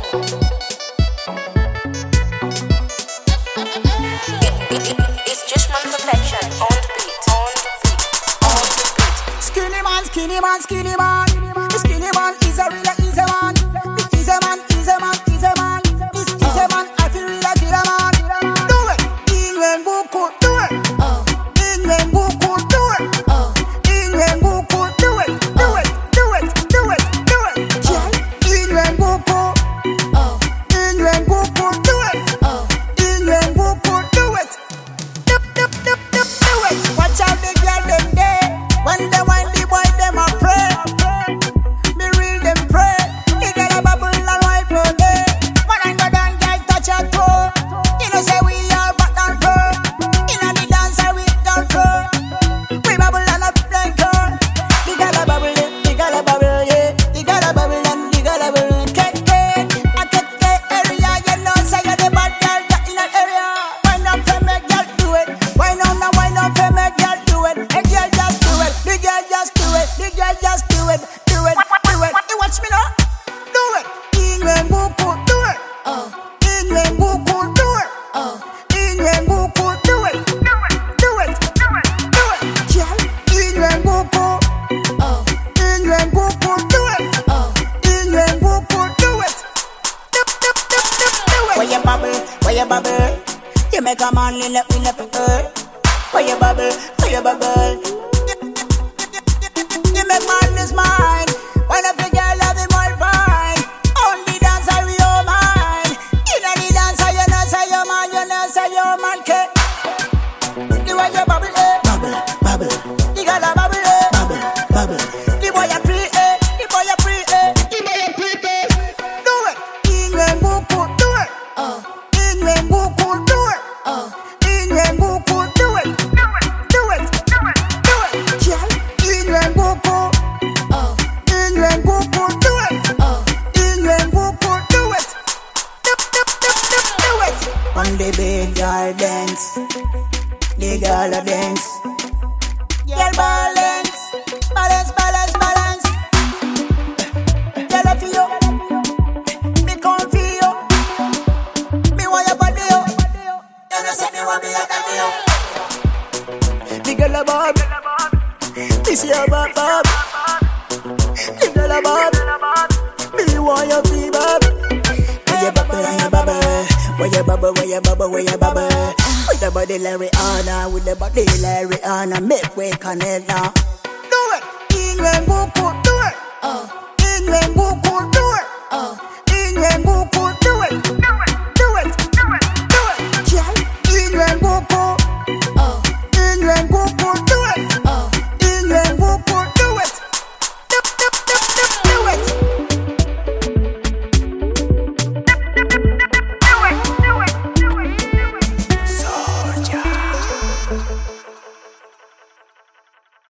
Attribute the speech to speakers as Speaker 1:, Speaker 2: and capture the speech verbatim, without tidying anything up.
Speaker 1: It's just man perfection on the beat, on the beat, on the beat.
Speaker 2: Skinny man, skinny man, skinny man. The skinny man is a real easy man. The easy man, easy man, easy man. This easy man, I feel real like a man. Do it, England Buku, do it. England Buku, do it. England Buku, do it, do it, do it, do it, do it. England Buku, England Buku, do it. England Buku, do it. Do, do, do, do, do it. Watch out the girl them there. When they wind the boy them a pray. Me real them pray. He got a bubble and wipe for day. When I go down, girl touch a toe. You know say we are back and forth. Inna the dancer we down for. We bubble and up like her. He got a bubble, he got a bubble, yeah. He got a bubble and he got a bubble. K K, a K K area. You know say you're the bad girl that in that area. Why not for me, girl do it? Why not, now why not for me, girl do it? Hey girl just do it. The girl just do it. The girl just do it. Do it, do it. You watch me now. Do it. England Buku, do it. England Buku, do it. England Buku, do it. Do it, do it, do it. Girl, England Buku. England Buku, do it. England Buku, do it. Do, do, do, do, do it. Where you bubble, where you bubble. You make a man lean up, lean up for her. Where you bubble, where you bubble. You make man lose mind. When a big girl love him all fine. Only dancer we all mine. You know the dancer, you know say your man, you know say your man K. The way you bubble, eh. Bubble, bubble. The girl a bubble, eh. Bubble, bubble. The boy a pre, eh. The boy a pre, eh. The boy a pre, eh. Do it. England Buku, do it. England Buku, do it. England Buku, do it. Do it, do it, do it. Girl, England Buku. England Buku, do it. England Buku, do it. Do, do, do, do, do it. On the big girl dance. The girl a dance. Girl balance. Balance, balance, balance. Girl a feel. Me come feel. Me want your body, yo. You know say me want me a daddy, yo. The girl a bob. This your bob, bob. The girl a bob. Me want your feel, bob. Where you bubble and you bubble. Where you bubble, where you bubble, where you bubble. With the body Larry Anna, with the body Larry Anna. Make way connect now. Do it, England.